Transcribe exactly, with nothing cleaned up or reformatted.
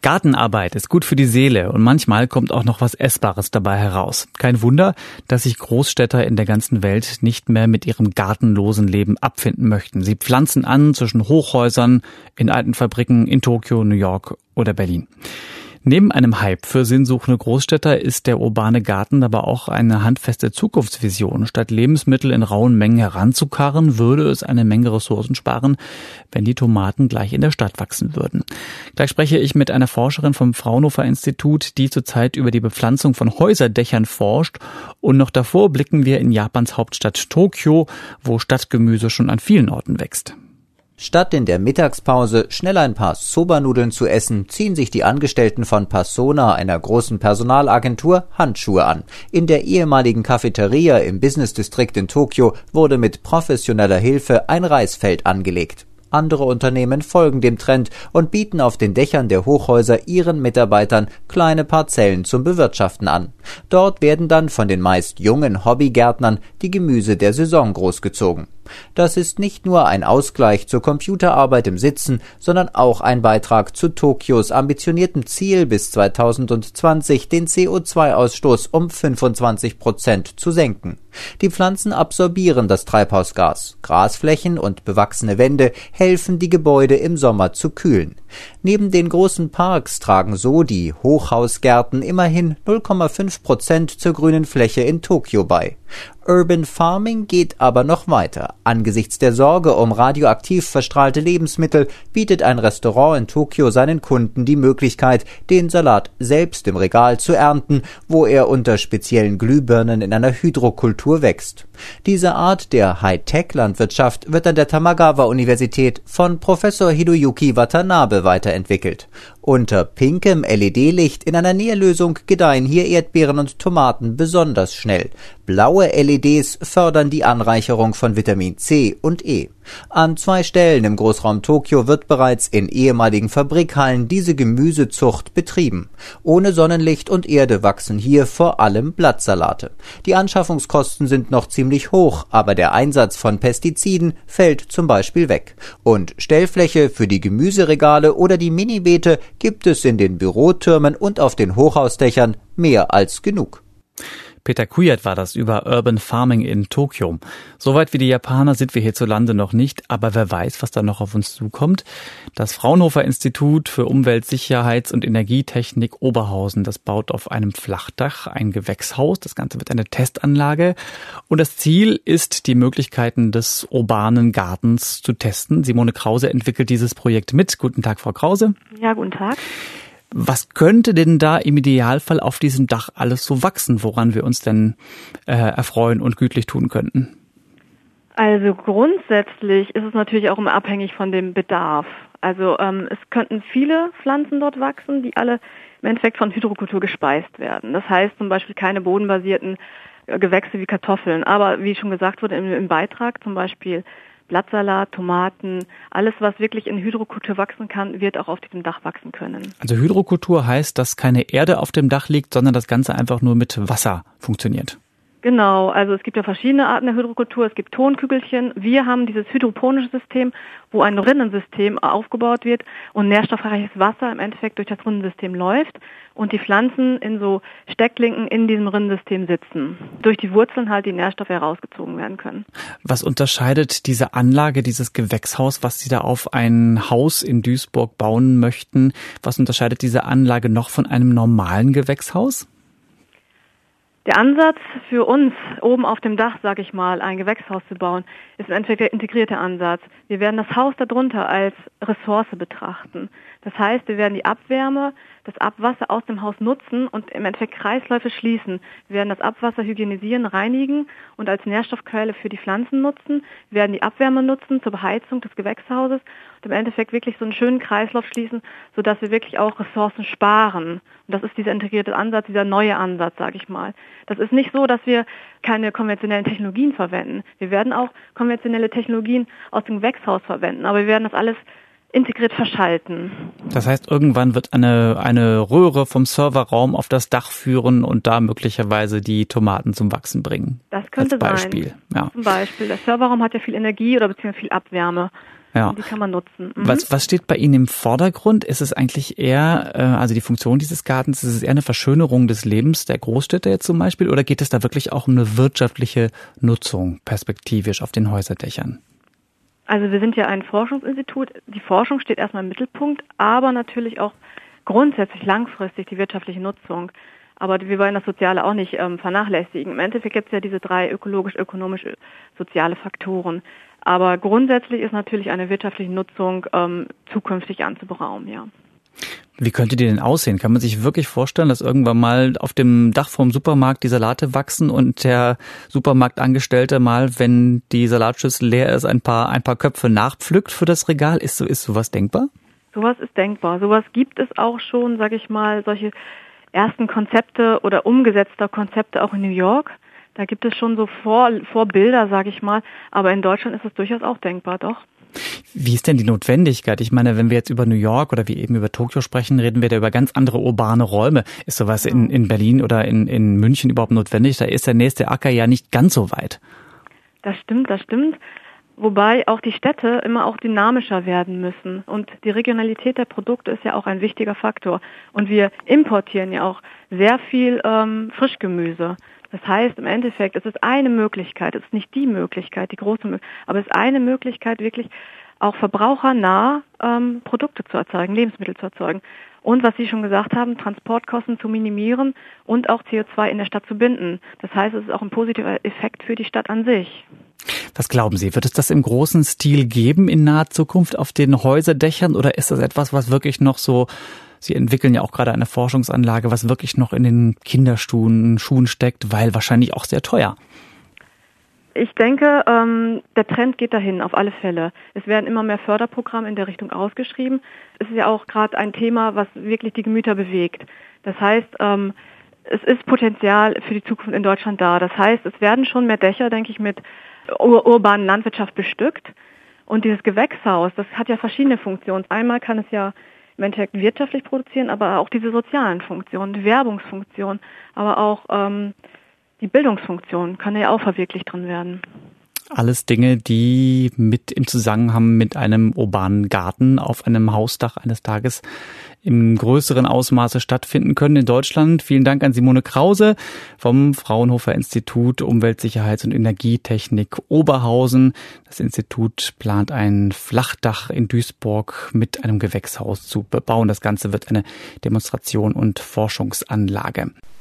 Gartenarbeit ist gut für die Seele und manchmal kommt auch noch was Essbares dabei heraus. Kein Wunder, dass sich Großstädter in der ganzen Welt nicht mehr mit ihrem gartenlosen Leben abfinden möchten. Sie pflanzen an zwischen Hochhäusern, in alten Fabriken in Tokio, New York oder Berlin. Neben einem Hype für sinnsuchende Großstädter ist der urbane Garten aber auch eine handfeste Zukunftsvision. Statt Lebensmittel in rauen Mengen heranzukarren, würde es eine Menge Ressourcen sparen, wenn die Tomaten gleich in der Stadt wachsen würden. Gleich spreche ich mit einer Forscherin vom Fraunhofer Institut, die zurzeit über die Bepflanzung von Häuserdächern forscht. Und noch davor blicken wir in Japans Hauptstadt Tokio, wo Stadtgemüse schon an vielen Orten wächst. Statt in der Mittagspause schnell ein paar Soba-Nudeln zu essen, ziehen sich die Angestellten von Persona, einer großen Personalagentur, Handschuhe an. In der ehemaligen Cafeteria im Business District in Tokio wurde mit professioneller Hilfe ein Reisfeld angelegt. Andere Unternehmen folgen dem Trend und bieten auf den Dächern der Hochhäuser ihren Mitarbeitern kleine Parzellen zum Bewirtschaften an. Dort werden dann von den meist jungen Hobbygärtnern die Gemüse der Saison großgezogen. Das ist nicht nur ein Ausgleich zur Computerarbeit im Sitzen, sondern auch ein Beitrag zu Tokios ambitioniertem Ziel, bis zweitausendzwanzig den C O zwei Ausstoß um fünfundzwanzig Prozent zu senken. Die Pflanzen absorbieren das Treibhausgas. Grasflächen und bewachsene Wände helfen, die Gebäude im Sommer zu kühlen. Neben den großen Parks tragen so die Hochhausgärten immerhin null Komma fünf Prozent zur grünen Fläche in Tokio bei. Urban Farming geht aber noch weiter. Angesichts der Sorge um radioaktiv verstrahlte Lebensmittel bietet ein Restaurant in Tokio seinen Kunden die Möglichkeit, den Salat selbst im Regal zu ernten, wo er unter speziellen Glühbirnen in einer Hydrokultur wächst. Diese Art der Hightech-Landwirtschaft wird an der Tamagawa-Universität von Professor Hiroyuki Watanabe weiterentwickelt. Unter pinkem L E D-Licht in einer Nährlösung gedeihen hier Erdbeeren und Tomaten besonders schnell. Blaue L E Ds fördern die Anreicherung von Vitamin C und E. An zwei Stellen im Großraum Tokio wird bereits in ehemaligen Fabrikhallen diese Gemüsezucht betrieben. Ohne Sonnenlicht und Erde wachsen hier vor allem Blattsalate. Die Anschaffungskosten sind noch ziemlich hoch, aber der Einsatz von Pestiziden fällt zum Beispiel weg. Und Stellfläche für die Gemüseregale oder die Minibeete gibt es in den Bürotürmen und auf den Hochhausdächern mehr als genug. Peter Kujat war das über Urban Farming in Tokio. Soweit wie die Japaner sind wir hierzulande noch nicht, aber wer weiß, was da noch auf uns zukommt. Das Fraunhofer Institut für Umwelt-, Sicherheits- und Energietechnik Oberhausen, das baut auf einem Flachdach ein Gewächshaus. Das Ganze wird eine Testanlage. Und das Ziel ist, die Möglichkeiten des urbanen Gartens zu testen. Simone Krause entwickelt dieses Projekt mit. Guten Tag, Frau Krause. Ja, guten Tag. Was könnte denn da im Idealfall auf diesem Dach alles so wachsen, woran wir uns denn äh, erfreuen und gütlich tun könnten? Also grundsätzlich ist es natürlich auch immer abhängig von dem Bedarf. Also ähm, es könnten viele Pflanzen dort wachsen, die alle im Endeffekt von Hydrokultur gespeist werden. Das heißt zum Beispiel keine bodenbasierten äh, Gewächse wie Kartoffeln, aber wie schon gesagt wurde im, im Beitrag, zum Beispiel Blattsalat, Tomaten, alles, was wirklich in Hydrokultur wachsen kann, wird auch auf diesem Dach wachsen können. Also Hydrokultur heißt, dass keine Erde auf dem Dach liegt, sondern das Ganze einfach nur mit Wasser funktioniert. Genau, also es gibt ja verschiedene Arten der Hydrokultur. Es gibt Tonkügelchen. Wir haben dieses hydroponische System, wo ein Rinnensystem aufgebaut wird und nährstoffreiches Wasser im Endeffekt durch das Rinnensystem läuft und die Pflanzen in so Stecklinken in diesem Rinnensystem sitzen. Durch die Wurzeln halt die Nährstoffe herausgezogen werden können. Was unterscheidet diese Anlage, dieses Gewächshaus, was Sie da auf ein Haus in Duisburg bauen möchten, was unterscheidet diese Anlage noch von einem normalen Gewächshaus? Der Ansatz für uns, oben auf dem Dach, sage ich mal, ein Gewächshaus zu bauen, ist im Endeffekt der integrierte Ansatz. Wir werden das Haus darunter als Ressource betrachten. Das heißt, wir werden die Abwärme, das Abwasser aus dem Haus nutzen und im Endeffekt Kreisläufe schließen. Wir werden das Abwasser hygienisieren, reinigen und als Nährstoffquelle für die Pflanzen nutzen. Wir werden die Abwärme nutzen zur Beheizung des Gewächshauses und im Endeffekt wirklich so einen schönen Kreislauf schließen, sodass wir wirklich auch Ressourcen sparen. Und das ist dieser integrierte Ansatz, dieser neue Ansatz, sage ich mal. Das ist nicht so, dass wir keine konventionellen Technologien verwenden. Wir werden auch konventionelle Technologien aus dem Gewächshaus verwenden, aber wir werden das alles integriert verschalten. Das heißt, irgendwann wird eine, eine Röhre vom Serverraum auf das Dach führen und da möglicherweise die Tomaten zum Wachsen bringen. Das könnte als Beispiel. sein. Ja. Zum Beispiel. Der Serverraum hat ja viel Energie oder beziehungsweise viel Abwärme. Ja. Die kann man nutzen. Mhm. Was, was steht bei Ihnen im Vordergrund? Ist es eigentlich eher, äh, also die Funktion dieses Gartens, ist es eher eine Verschönerung des Lebens der Großstädte jetzt zum Beispiel, oder geht es da wirklich auch um eine wirtschaftliche Nutzung perspektivisch auf den Häuserdächern? Also wir sind ja ein Forschungsinstitut. Die Forschung steht erstmal im Mittelpunkt, aber natürlich auch grundsätzlich langfristig die wirtschaftliche Nutzung. Aber wir wollen das Soziale auch nicht ähm, vernachlässigen. Im Endeffekt gibt es ja diese drei ökologisch, ökonomisch, soziale Faktoren. Aber grundsätzlich ist natürlich eine wirtschaftliche Nutzung ähm, zukünftig anzuberaumen, ja. Wie könnte die denn aussehen? Kann man sich wirklich vorstellen, dass irgendwann mal auf dem Dach vom Supermarkt die Salate wachsen und der Supermarktangestellte mal, wenn die Salatschüssel leer ist, ein paar ein paar Köpfe nachpflückt für das Regal? Ist so ist sowas denkbar? Sowas ist denkbar. Sowas gibt es auch schon, sage ich mal, solche ersten Konzepte oder umgesetzter Konzepte auch in New York. Da gibt es schon so Vor- Vorbilder, sage ich mal. Aber in Deutschland ist es durchaus auch denkbar, doch. Wie ist denn die Notwendigkeit? Ich meine, wenn wir jetzt über New York oder wie eben über Tokio sprechen, reden wir da über ganz andere urbane Räume. Ist sowas in, in Berlin oder in, in München überhaupt notwendig? Da ist der nächste Acker ja nicht ganz so weit. Das stimmt, das stimmt. Wobei auch die Städte immer auch dynamischer werden müssen. Und die Regionalität der Produkte ist ja auch ein wichtiger Faktor. Und wir importieren ja auch sehr viel ähm, Frischgemüse. Das heißt, im Endeffekt, es ist eine Möglichkeit, es ist nicht die Möglichkeit, die große Möglichkeit, aber es ist eine Möglichkeit, wirklich auch verbrauchernah ähm, Produkte zu erzeugen, Lebensmittel zu erzeugen. Und was Sie schon gesagt haben, Transportkosten zu minimieren und auch C O zwei in der Stadt zu binden. Das heißt, es ist auch ein positiver Effekt für die Stadt an sich. Was glauben Sie, wird es das im großen Stil geben in naher Zukunft auf den Häuserdächern oder ist das etwas, was wirklich noch so, Sie entwickeln ja auch gerade eine Forschungsanlage, was wirklich noch in den Kinderschuhen Schuhen steckt, weil wahrscheinlich auch sehr teuer? Ich denke, ähm, der Trend geht dahin, auf alle Fälle. Es werden immer mehr Förderprogramme in der Richtung ausgeschrieben. Es ist ja auch gerade ein Thema, was wirklich die Gemüter bewegt. Das heißt, ähm, es ist Potenzial für die Zukunft in Deutschland da. Das heißt, es werden schon mehr Dächer, denke ich, mit ur- urbanen Landwirtschaft bestückt. Und dieses Gewächshaus, das hat ja verschiedene Funktionen. Einmal kann es ja im Endeffekt wirtschaftlich produzieren, aber auch diese sozialen Funktionen, die Werbungsfunktion, aber auch ähm, die Bildungsfunktion kann ja auch verwirklicht drin werden. Alles Dinge, die mit im Zusammenhang mit einem urbanen Garten auf einem Hausdach eines Tages im größeren Ausmaße stattfinden können in Deutschland. Vielen Dank an Simone Krause vom Fraunhofer Institut Umweltsicherheits- und Energietechnik Oberhausen. Das Institut plant ein Flachdach in Duisburg mit einem Gewächshaus zu bebauen. Das Ganze wird eine Demonstration und Forschungsanlage.